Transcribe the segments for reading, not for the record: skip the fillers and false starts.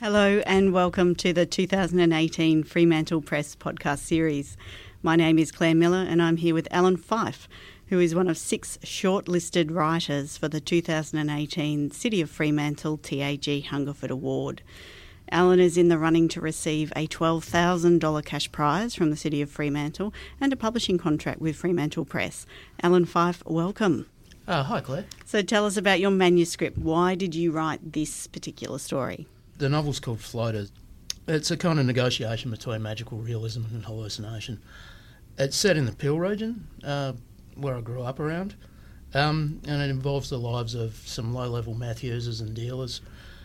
Hello and welcome to the 2018 Fremantle Press podcast series. My name is Claire Miller and I'm here with Alan Fyfe, who is one of 6 shortlisted writers for the 2018 City of Fremantle TAG Hungerford Award. Alan is in the running to receive a $12,000 cash prize from the City of Fremantle and a publishing contract with Fremantle Press. Alan Fyfe, welcome. Hi, Claire. So tell us about your manuscript. Why did you write this particular story? The novel's called Floater. It's a kind of negotiation between magical realism and hallucination. It's set in the Peel region, where I grew up around, and it involves the lives of some low-level math users and dealers.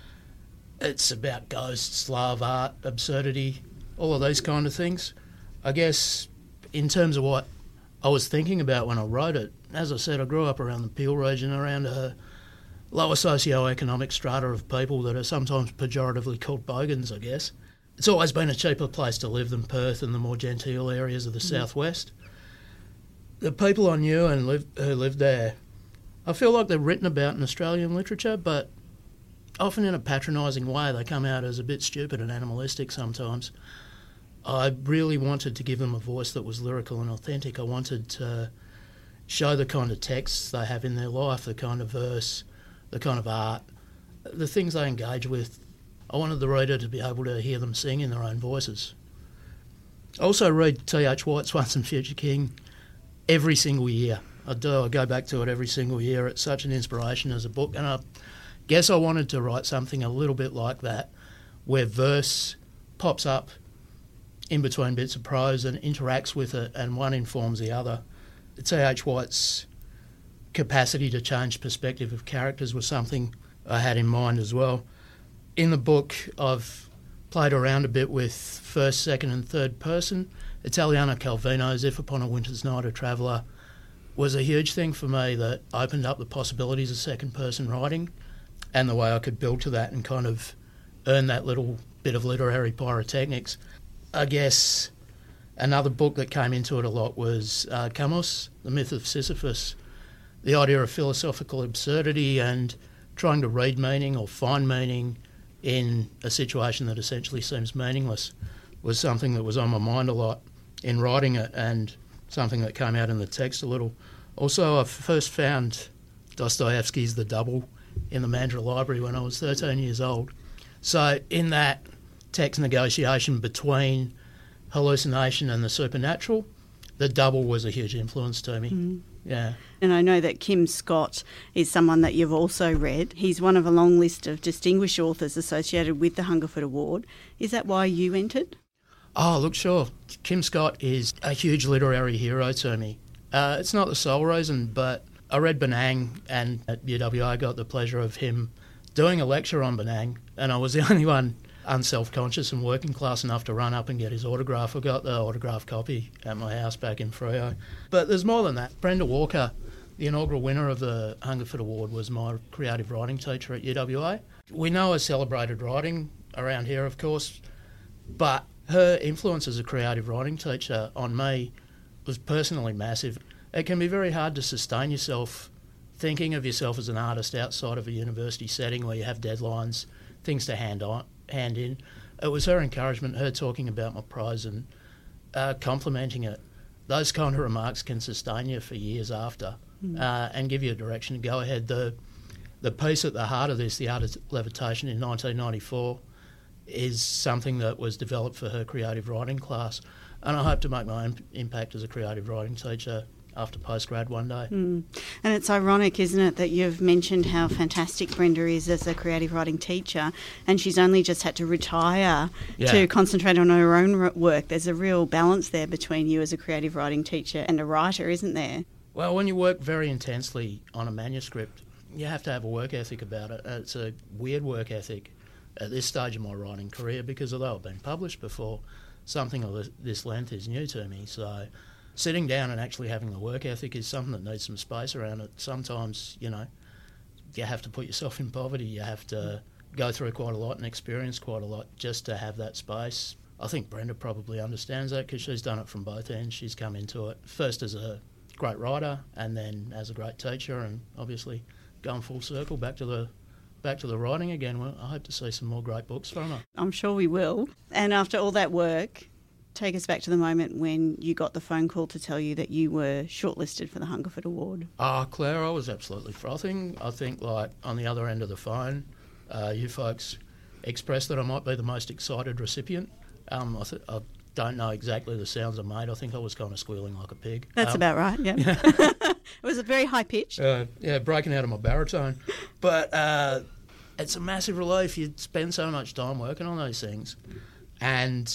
It's about ghosts, love, art, absurdity, all of those kind of things. I guess in terms of what I was thinking about when I wrote it, as I said, I grew up around the Peel region, around a lower socio-economic strata of people that are sometimes pejoratively called bogans, I guess. It's always been a cheaper place to live than Perth and the more genteel areas of the southwest. The people I knew and who lived there, I feel like they're written about in Australian literature, but often in a patronising way. They come out as a bit stupid and animalistic sometimes. I really wanted to give them a voice that was lyrical and authentic. I wanted to show the kind of texts they have in their life, the kind of verse, the kind of art, the things they engage with. I wanted the reader to be able to hear them sing in their own voices. I also read T.H. White's Once and Future King every single year. I do. I go back to it every single year. It's such an inspiration as a book, and I guess I wanted to write something a little bit like that, where verse pops up in between bits of prose and interacts with it, and one informs the other. T.H. White's capacity to change perspective of characters was something I had in mind as well. In the book, I've played around a bit with first, second and third person. Italiano Calvino's If Upon a Winter's Night a Traveller was a huge thing for me that opened up the possibilities of second person writing and the way I could build to that and kind of earn that little bit of literary pyrotechnics. I guess another book that came into it a lot was Camus, The Myth of Sisyphus. The idea of philosophical absurdity and trying to read meaning or find meaning in a situation that essentially seems meaningless was something that was on my mind a lot in writing it, and something that came out in the text a little. Also, I first found Dostoevsky's The Double in the Mandurah Library when I was 13 years old. So in that text negotiation between hallucination and the supernatural, The Double was a huge influence to me. Mm. Yeah. And I know that Kim Scott is someone that you've also read. He's one of a long list of distinguished authors associated with the Hungerford Award. Is that why you entered? Oh, look, sure. Kim Scott is a huge literary hero to me. It's not the sole reason, but I read Benang, and at UWA I got the pleasure of him doing a lecture on Benang, and I was the only one unself-conscious and working class enough to run up and get his autograph. I got the autograph copy at my house back in Freo. But there's more than that. Brenda Walker, the inaugural winner of the Hungerford Award, was my creative writing teacher at UWA. We know her celebrated writing around here, of course, but her influence as a creative writing teacher on me was personally massive. It can be very hard to sustain yourself thinking of yourself as an artist outside of a university setting where you have deadlines, things to hand in. It was her encouragement, her talking about my prose and complimenting it. Those kind of remarks can sustain you for years after and give you a direction to go ahead. The piece at the heart of this, The Art of Levitation in 1994, is something that was developed for her creative writing class, and I hope to make my own impact as a creative writing teacher after postgrad one day. And it's ironic, isn't it, that you've mentioned how fantastic Brenda is as a creative writing teacher, and she's only just had to retire to concentrate on her own work. There's a real balance there between you as a creative writing teacher and a writer, isn't there? Well, when you work very intensely on a manuscript, you have to have a work ethic about it. It's a weird work ethic at this stage of my writing career, because although I've been published before, something of this length is new to me. So sitting down and actually having the work ethic is something that needs some space around it. Sometimes, you have to put yourself in poverty. You have to go through quite a lot and experience quite a lot just to have that space. I think Brenda probably understands that because she's done it from both ends. She's come into it first as a great writer and then as a great teacher, and obviously going full circle back to the back to the writing again. Well, I hope to see some more great books from her. I'm sure we will. And after all that work, take us back to the moment when you got the phone call to tell you that you were shortlisted for the Hungerford Award. Claire, I was absolutely frothing. I think, like, on the other end of the phone, you folks expressed that I might be the most excited recipient. I don't know exactly the sounds I made. I think I was kind of squealing like a pig. That's about right, yeah. It was a very high pitch. Breaking out of my baritone. But it's a massive relief. You spend so much time working on those things and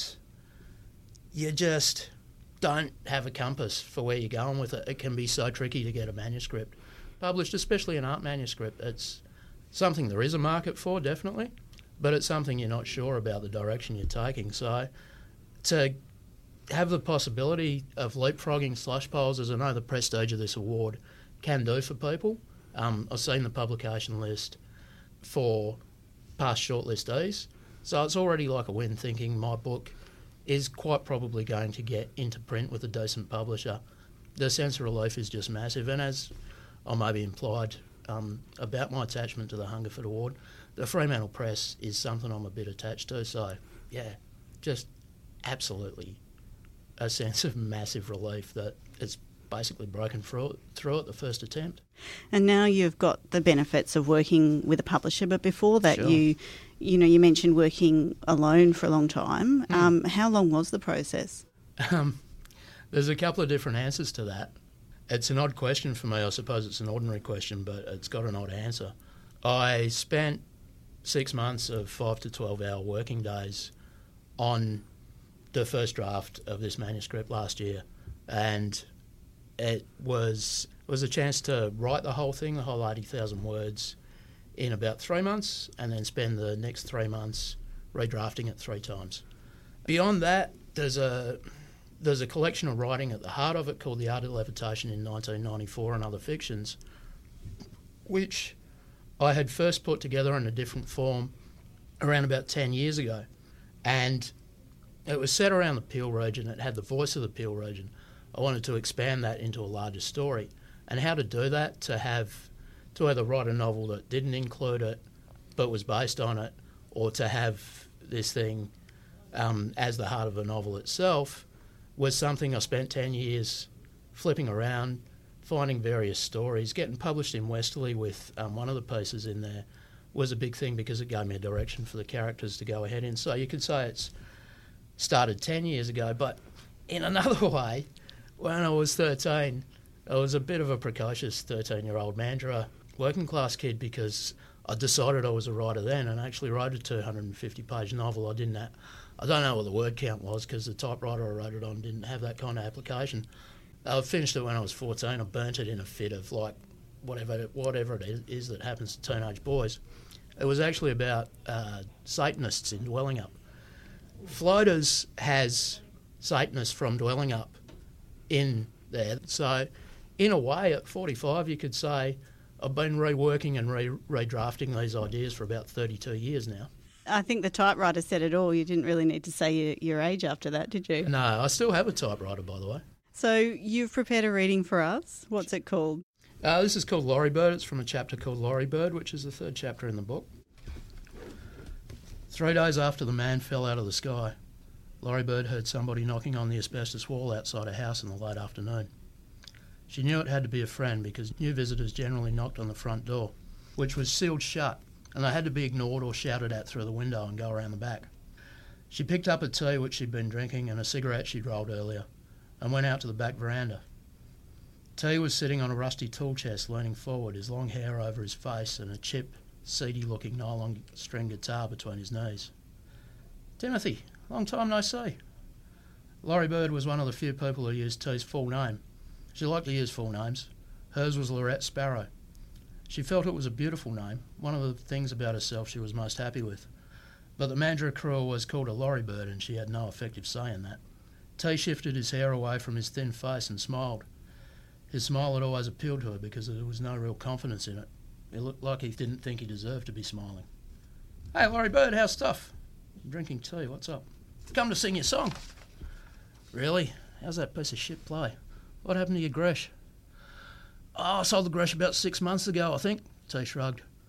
you just don't have a compass for where you're going with it. It can be so tricky to get a manuscript published, especially an art manuscript. It's something there is a market for, definitely, but it's something you're not sure about the direction you're taking. So to have the possibility of leapfrogging slush polls, as I know the prestige of this award can do for people. I've seen the publication list for past shortlistees, so it's already like a win, thinking my book is quite probably going to get into print with a decent publisher. The sense of relief is just massive, and as I maybe implied about my attachment to the Hungerford Award, the Fremantle Press is something I'm a bit attached to, so yeah, just absolutely a sense of massive relief that it's basically broken through it the first attempt. And now you've got the benefits of working with a publisher, but before that Sure. you mentioned working alone for a long time. How long was the process? There's a couple of different answers to that. It's an odd question for me. I suppose it's an ordinary question, but it's got an odd answer. I spent 6 months of 5 to 12 hour working days on the first draft of this manuscript last year, and it was a chance to write the whole thing, the whole 80,000 words, in about 3 months, and then spend the next 3 months redrafting it 3 times. Beyond that, there's a collection of writing at the heart of it called The Art of Levitation in 1994 and Other Fictions, which I had first put together in a different form around about 10 years ago. And it was set around the Peel region. It had the voice of the Peel region. I wanted to expand that into a larger story. And how to do that, to either write a novel that didn't include it but was based on it, or to have this thing as the heart of the novel itself, was something I spent 10 years flipping around, finding various stories. Getting published in Westerly with one of the pieces in there was a big thing because it gave me a direction for the characters to go ahead in. So you could say it's started 10 years ago, but in another way, when I was 13, I was a bit of a precocious 13-year-old Mandurah working class kid because I decided I was a writer then and actually wrote a 250-page novel. I don't know what the word count was because the typewriter I wrote it on didn't have that kind of application. I finished it when I was 14. I burnt it in a fit of like whatever it is that happens to teenage boys. It was actually about Satanists in Dwellingup. Floaters has Satanists from Dwellingup in there. So in a way, at 45, you could say I've been reworking and redrafting these ideas for about 32 years now. I think the typewriter said it all. You didn't really need to say your age after that, did you? No, I still have a typewriter, by the way. So you've prepared a reading for us. What's it called? This is called Laurie Bird. It's from a chapter called Laurie Bird, which is the 3rd chapter in the book. 3 days after the man fell out of the sky, Laurie Bird heard somebody knocking on the asbestos wall outside her house in the late afternoon. She knew it had to be a friend because new visitors generally knocked on the front door, which was sealed shut, and they had to be ignored or shouted at through the window and go around the back. She picked up a tea which she'd been drinking and a cigarette she'd rolled earlier and went out to the back veranda. T was sitting on a rusty tool chest leaning forward, his long hair over his face and a chipped, seedy-looking nylon string guitar between his knees. "Timothy, long time no see." Laurie Bird was one of the few people who used T's full name. She liked to use full names. Hers was Lorette Sparrow. She felt it was a beautiful name, one of the things about herself she was most happy with. But the Mandurah crew was called a Laurie Bird and she had no effective say in that. T shifted his hair away from his thin face and smiled. His smile had always appealed to her because there was no real confidence in it. It looked like he didn't think he deserved to be smiling. "Hey, Laurie Bird, how's stuff?" "I'm drinking tea, what's up?" "Come to sing your song." "Really? How's that piece of shit play? What happened to your Gresh?" "Oh, I sold the Gresh about 6 months ago, I think." T shrugged.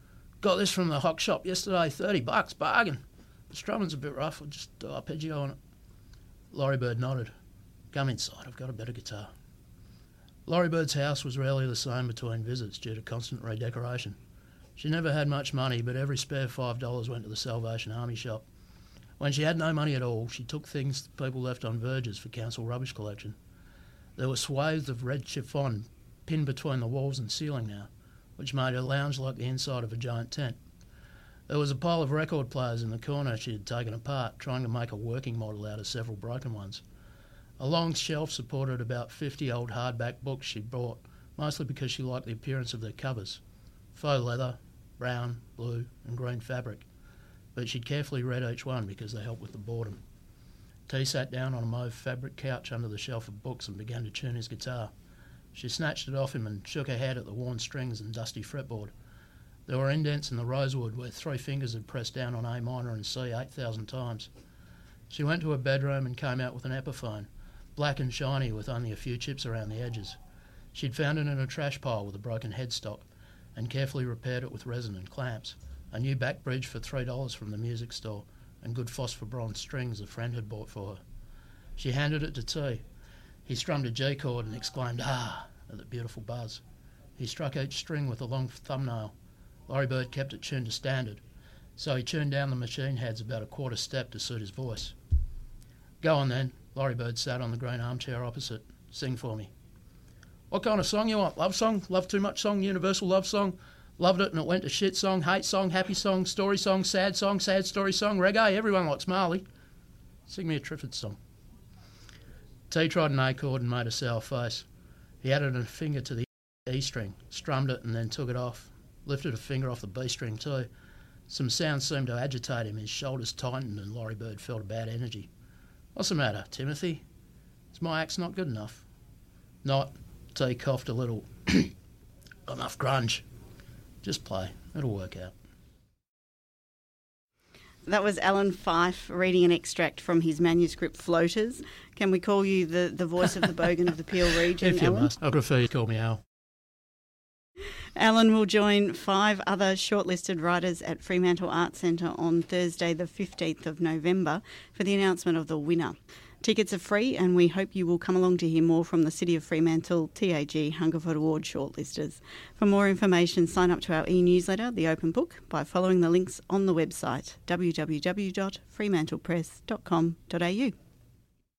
Got this from the hock shop yesterday, $30, bargain. The strumming's a bit rough, I'll just do arpeggio on it. Laurie Bird nodded. Come inside, I've got a better guitar. Laurie Bird's house was rarely the same between visits due to constant redecoration. She never had much money, but every spare $5 went to the Salvation Army shop. When she had no money at all, she took things people left on verges for council rubbish collection. There were swathes of red chiffon pinned between the walls and ceiling now, which made her lounge like the inside of a giant tent. There was a pile of record players in the corner she had taken apart, trying to make a working model out of several broken ones. A long shelf supported about 50 old hardback books she'd bought, mostly because she liked the appearance of their covers. Faux leather, brown, blue and green fabric. But she'd carefully read each one because they helped with the boredom. T sat down on a mauve fabric couch under the shelf of books and began to tune his guitar. She snatched it off him and shook her head at the worn strings and dusty fretboard. There were indents in the rosewood where 3 fingers had pressed down on A minor and C 8,000 times. She went to her bedroom and came out with an Epiphone, black and shiny with only a few chips around the edges. She'd found it in a trash pile with a broken headstock and carefully repaired it with resin and clamps, a new back bridge for $3 from the music store, and good phosphor bronze strings a friend had bought for her. She handed it to T. He strummed a G chord and exclaimed, "Ah!" at the beautiful buzz. He struck each string with a long thumbnail. Laurie Bird kept it tuned to standard, so he tuned down the machine heads about a quarter step to suit his voice. "Go on then." Laurie Bird sat on the green armchair opposite. "Sing for me." "What kind of song you want? Love song? Love too much song? Universal love song? Loved it and it went to shit song, hate song, happy song, story song, sad story song, reggae? Everyone likes Marley. Sing me a Triffid song." T tried an A chord and made a sour face. He added a finger to the E string, strummed it and then took it off, lifted a finger off the B string too. Some sounds seemed to agitate him, his shoulders tightened and Laurie Bird felt a bad energy. "What's the matter, Timothy? Is my axe not good enough?" "Not." T coughed a little. "Enough grunge. Just play, it'll work out." That was Alan Fife reading an extract from his manuscript Floaters. Can we call you the voice of the Bogan of the Peel region, If you Alan? must. I prefer you call me Al. Alan will join 5 other shortlisted writers at Fremantle Arts Centre on Thursday the 15th of November for the announcement of the winner. Tickets are free and we hope you will come along to hear more from the City of Fremantle TAG Hungerford Award shortlisters. For more information, sign up to our e-newsletter, The Open Book, by following the links on the website www.fremantlepress.com.au.